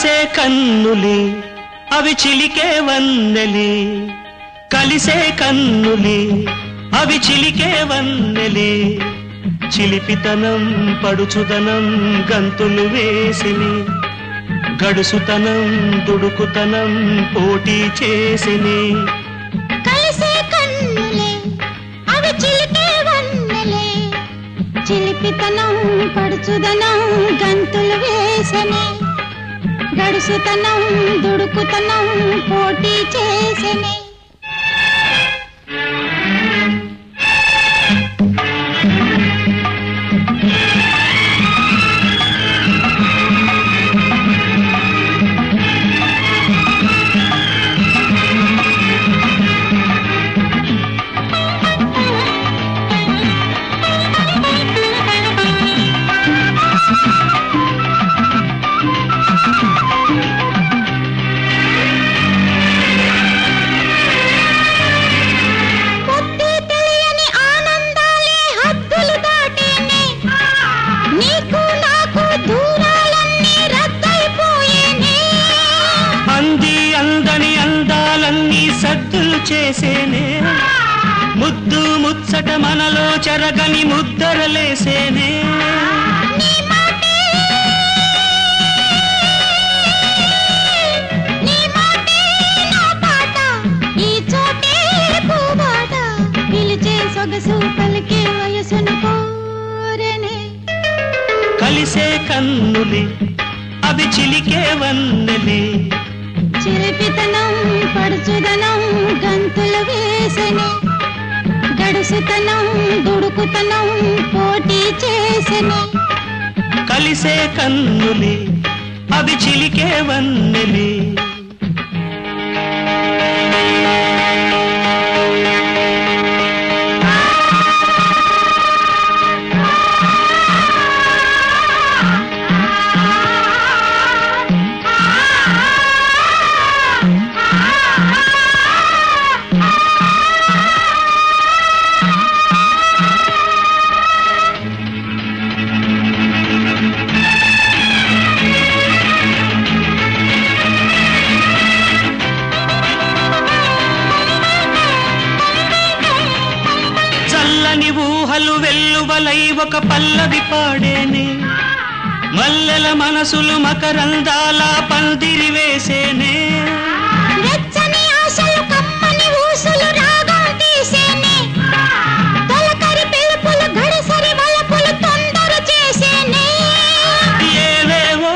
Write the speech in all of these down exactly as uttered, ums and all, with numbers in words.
కలిసే కన్నులి అవి చిలికే వన్నెలి కలిసే కన్నులి అవి చిలికే వన్నెలి చిలిపితనం పడుచుదనం గంతులు వేసిని గడుసుతనం దుడుకుతనం పోటీ చేసిని కలిసే కన్నులే అవి చిలికే వన్నెలే చిలిపితనం పడుచుదనం గంతులు వేసిని గడుసుతనం దుడుకుతనం పోటీ చేసిని సద్దులు చేసేనే ముద్దు ముచ్చట మనలో చెరగని ముద్దరలేసేనే పిలిచే సొగసు పలికే వయసును కోరనే కలిసే కన్నులి అవి చిలికే వన్నెలి చిలిపితనం పడుచుదనం గంతులు వేసెనే గడుసుతనం దుడుకుతనం పోటీ చేసెనే కలిసే కన్నులి అవి చిలికే వన్నెలి ఊహలు వెల్లువలై ఒక పల్లవి పాడేనే మల్లెల మనసులు మకరందాల పందిరి వేసేనే వెచ్చని ఆశలు కమ్మని ఊసులు రాగం తీసేనే తొలకరి పిలుపులు గడసరి వలపులు తొందర చేసేనే ఏవేవో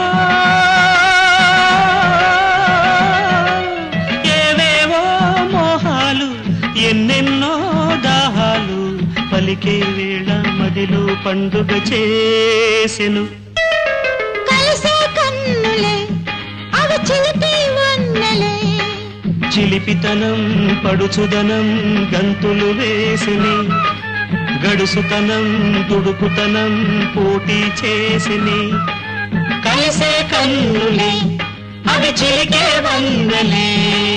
ఏవేవో మోహాలు ఎన్నెన్నో దాహాలు పలికే వేళ మదిలో పండుగ చేసెను కలిసే కన్నులే అవి చిలిపి వన్నెలే చిలిపితనం పడుచుదనం గంతులు వేసిని గడుసుతనం దుడుకుతనం పోటీ చేసిని కలిసే కన్నులే అవి చిలికే వన్నెలే